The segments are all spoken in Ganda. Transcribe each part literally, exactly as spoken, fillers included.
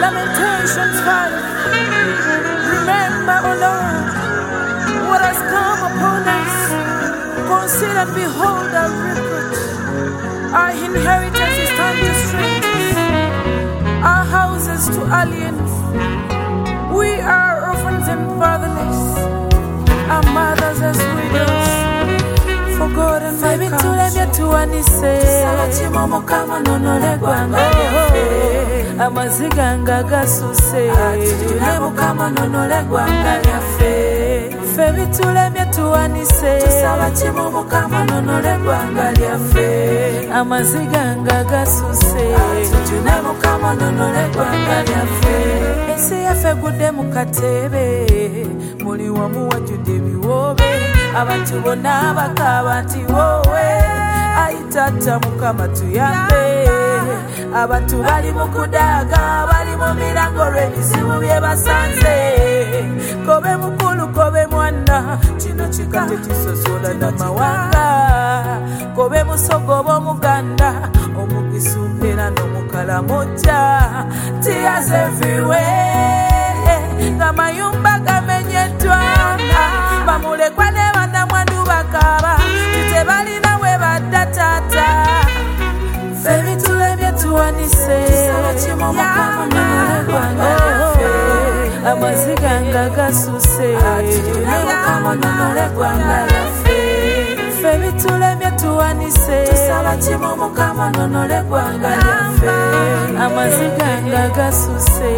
Lamentations five. Remember, O Lord, what has come upon us. Consider and behold our reproach. Our inheritance is turned to strangers, our houses to aliens. We are orphans and fatherless, our mothers as widows. For God and my country, amaziganga gasuse atujune mukama nonole gwanga lyaffe ffe bitulemye tuwanise tusaba kimu mukama nonole gwanga lyaffe amaziganga gasuse atujune mukama nonole gwanga lyaffe ensi yaffe egudde mu katebe muli wamu wajjudde ebiwoobe abantu bonna bakaaba nti woowe ayitata mukama tuyambe abantu bali mu kudaaga bali mu mirango lw'ebizibu bye basanze kobe mukulu kobe mwana kino kikate kisosola n'amawanga kobe musogoba omuganda omugisumbera n'omukalamoja tears everywhere ng'amayumba gamenyeddwa bamulekwa ne bannamwandu bakaaba tebalina we badda taata ffe bitulemye tuwanise amaziganga gasuse ffe bitulemye tuwanise amaziganga gasuse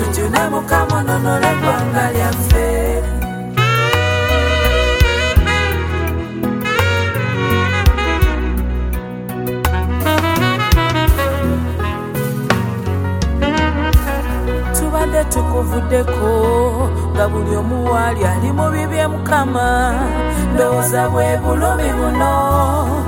tukuvuddeko nga buli omu waali ali mu bibye mukama ndowooza bwe bulumi buno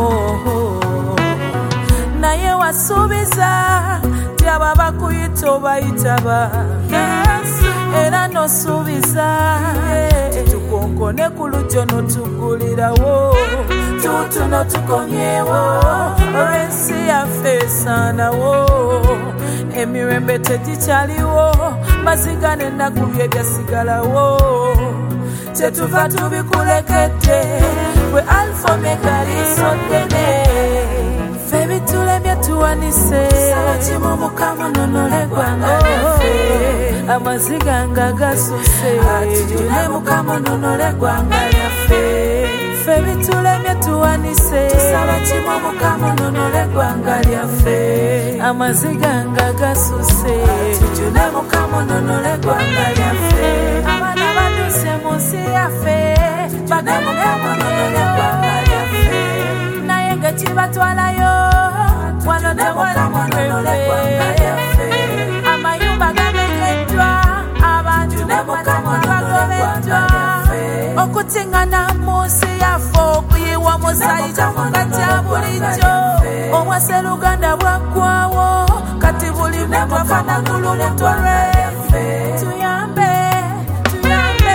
naye wasuubiza ti abo bakuyita obayitaba era nosuubiza titukonkone ku lujjo notugulirawo tutuno tukomyewo olw'ensi yaffe esaanawo emirembe tegikyaliwo maziga n'ennaku bye byasigalawo kyetuva tubikulekedde gwe alfa omega lisoddene ffe bitulemye tuwanise kimu mukama nonole gwanga lyaffe amaziga nga gasuse atujune mukama nonole gwanga lyaffe ffe bitulemye tuwanise tusaba kimu mukama nonole gwanga lyaffe amaziga nga gasuse atujune mukama nonole gwanga lyaffe abaana baduse mu nsi yaffe bagane mukama nonole gwanga lyaffe naye nga kibatwalayo wano tewali amayumba gamenyeddwa abantu bagobeddwa okutingana mu nsi yaffe okuyiwa musayija mukatya bulijjo omwase luganda bwaggwawo kati buli muntu afana kululutwa lweffe tuyambe tuyambe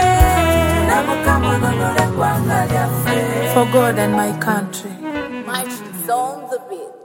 for God and my country. Mighty's on the beat.